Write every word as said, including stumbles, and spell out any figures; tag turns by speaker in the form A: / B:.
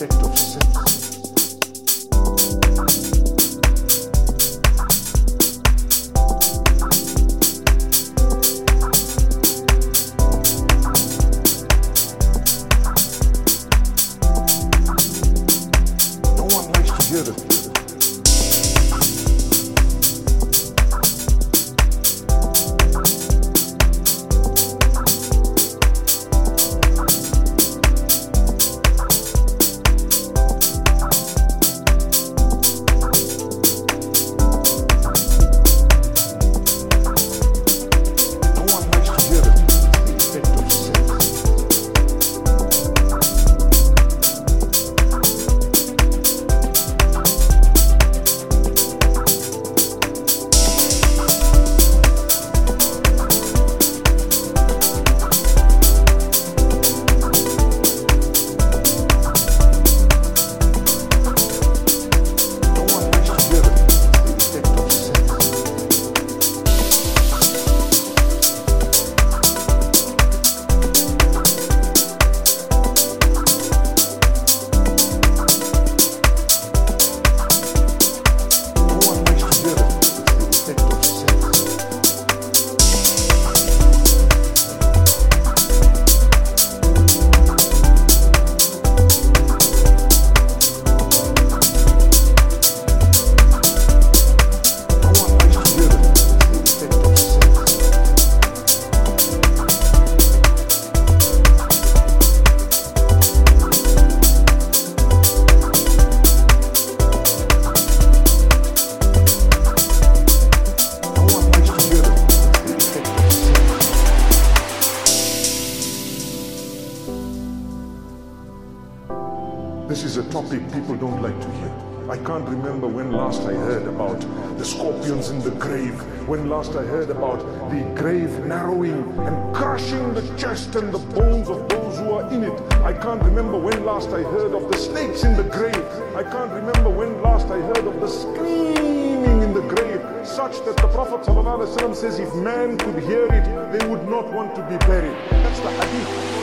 A: effect of sex. No one likes to hear it. This is a topic people don't like to hear. I can't remember when last I heard about the scorpions in the grave, when last I heard about the grave narrowing and crushing the chest and the bones of those who are in it. I can't remember when last I heard of the snakes in the grave. I can't remember when last I heard of the screaming in the grave, such that the Prophet ﷺ says if man could hear it, they would not want to be buried. That's the hadith.